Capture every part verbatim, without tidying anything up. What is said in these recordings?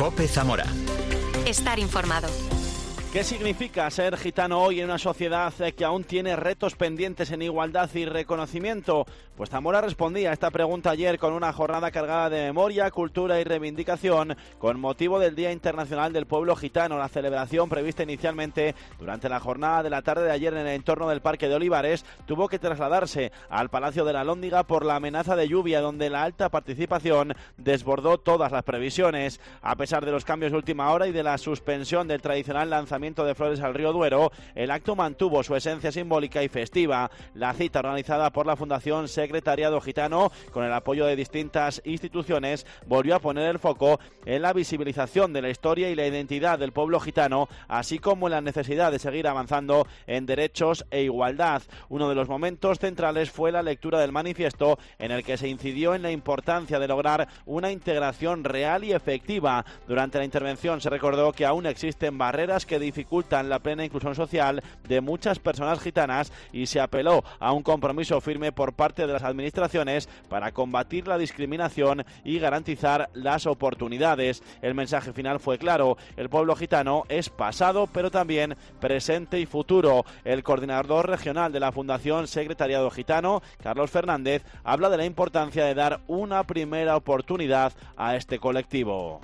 COPE Zamora. Estar informado. ¿Qué significa ser gitano hoy en una sociedad que aún tiene retos pendientes en igualdad y reconocimiento? Pues Zamora respondía a esta pregunta ayer con una jornada cargada de memoria, cultura y reivindicación con motivo del Día Internacional del Pueblo Gitano. La celebración prevista inicialmente durante la jornada de la tarde de ayer en el entorno del Parque de Olivares tuvo que trasladarse al Palacio de la Alhóndiga por la amenaza de lluvia, donde la alta participación desbordó todas las previsiones. A pesar de los cambios de última hora y de la suspensión del tradicional lanzamiento de flores al río Duero, el acto mantuvo su esencia simbólica y festiva. La cita, organizada por la Fundación Secretariado Gitano con el apoyo de distintas instituciones, volvió a poner el foco en la visibilización de la historia y la identidad del pueblo gitano, así como en la necesidad de seguir avanzando en derechos e igualdad. Uno de los momentos centrales fue la lectura del manifiesto, en el que se incidió en la importancia de lograr una integración real y efectiva. Durante la intervención se recordó que aún existen barreras que dificultan la plena inclusión social de muchas personas gitanas y se apeló a un compromiso firme por parte de las administraciones para combatir la discriminación y garantizar las oportunidades. El mensaje final fue claro: el pueblo gitano es pasado, pero también presente y futuro. El coordinador regional de la Fundación Secretariado Gitano, Carlos Fernández, habla de la importancia de dar una primera oportunidad a este colectivo.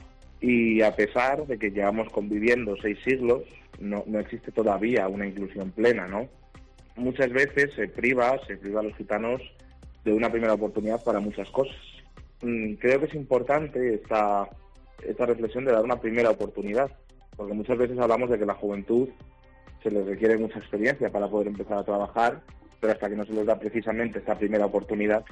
Y a pesar de que llevamos conviviendo seis siglos, no, no existe todavía una inclusión plena, ¿no? Muchas veces se priva, se priva a los gitanos de una primera oportunidad para muchas cosas. Creo que es importante esta, esta reflexión de dar una primera oportunidad, porque muchas veces hablamos de que la juventud se les requiere mucha experiencia para poder empezar a trabajar, pero hasta que no se les da precisamente esta primera oportunidad,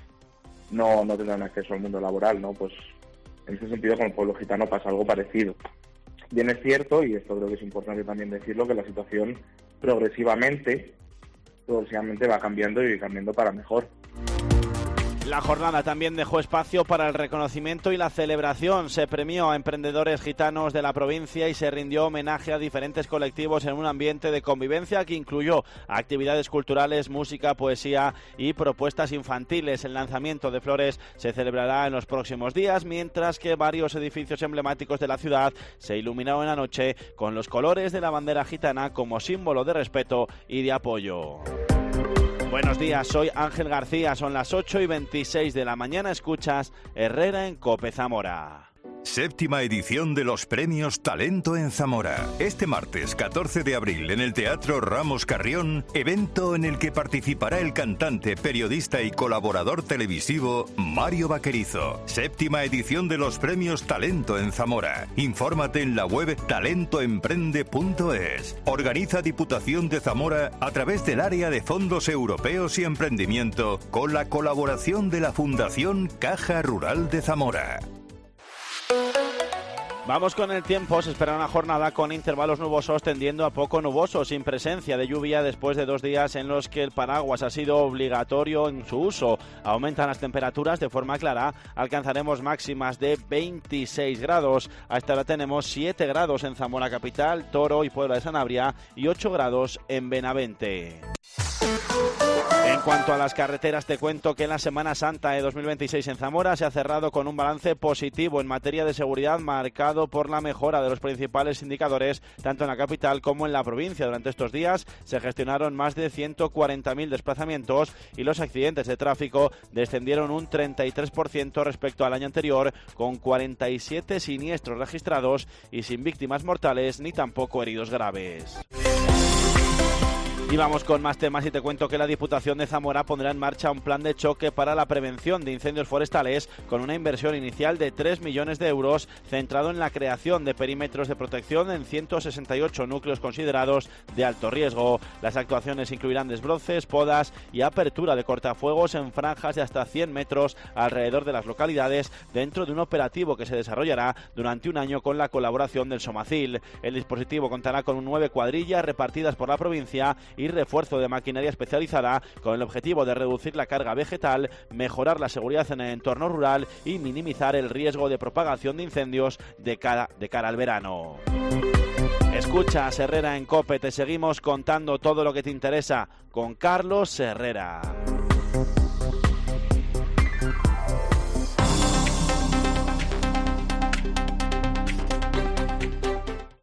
no, no tendrán acceso al mundo laboral, ¿no? Pues en ese sentido, con el pueblo gitano pasa algo parecido. Bien es cierto, y esto creo que es importante también decirlo, que la situación progresivamente, progresivamente va cambiando y cambiando para mejor. La jornada también dejó espacio para el reconocimiento y la celebración. Se premió a emprendedores gitanos de la provincia y se rindió homenaje a diferentes colectivos en un ambiente de convivencia que incluyó actividades culturales, música, poesía y propuestas infantiles. El lanzamiento de flores se celebrará en los próximos días, mientras que varios edificios emblemáticos de la ciudad se iluminaron en la noche con los colores de la bandera gitana como símbolo de respeto y de apoyo. Buenos días, soy Ángel García, son las ocho y veintiséis de la mañana, escuchas Herrera en COPE Zamora. Séptima edición de los Premios Talento en Zamora. Este martes catorce de abril en el Teatro Ramos Carrión, evento en el que participará el cantante, periodista y colaborador televisivo Mario Vaquerizo. Séptima edición de los Premios Talento en Zamora. Infórmate en la web talento emprende punto es. Organiza Diputación de Zamora a través del área de fondos europeos y emprendimiento con la colaboración de la Fundación Caja Rural de Zamora. Vamos con el tiempo. Se espera una jornada con intervalos nubosos tendiendo a poco nuboso, sin presencia de lluvia después de dos días en los que el paraguas ha sido obligatorio en su uso. Aumentan las temperaturas de forma clara, alcanzaremos máximas de veintiséis grados. A esta hora tenemos siete grados en Zamora capital, Toro y Puebla de Sanabria y ocho grados en Benavente. En cuanto a las carreteras, te cuento que la Semana Santa de dos mil veintiséis en Zamora se ha cerrado con un balance positivo en materia de seguridad, marcado por la mejora de los principales indicadores tanto en la capital como en la provincia. Durante estos días se gestionaron más de ciento cuarenta mil desplazamientos y los accidentes de tráfico descendieron un treinta y tres por ciento respecto al año anterior, con cuarenta y siete siniestros registrados y sin víctimas mortales ni tampoco heridos graves. Y vamos con más temas y te cuento que la Diputación de Zamora pondrá en marcha un plan de choque para la prevención de incendios forestales con una inversión inicial de tres millones de euros centrado en la creación de perímetros de protección en ciento sesenta y ocho núcleos considerados de alto riesgo. Las actuaciones incluirán desbroces, podas y apertura de cortafuegos en franjas de hasta cien metros alrededor de las localidades dentro de un operativo que se desarrollará durante un año con la colaboración del Somacil. El dispositivo contará con nueve cuadrillas repartidas por la provincia y refuerzo de maquinaria especializada con el objetivo de reducir la carga vegetal, mejorar la seguridad en el entorno rural y minimizar el riesgo de propagación de incendios de cara, de cara al verano. Escuchas Herrera en COPE, te seguimos contando todo lo que te interesa con Carlos Herrera.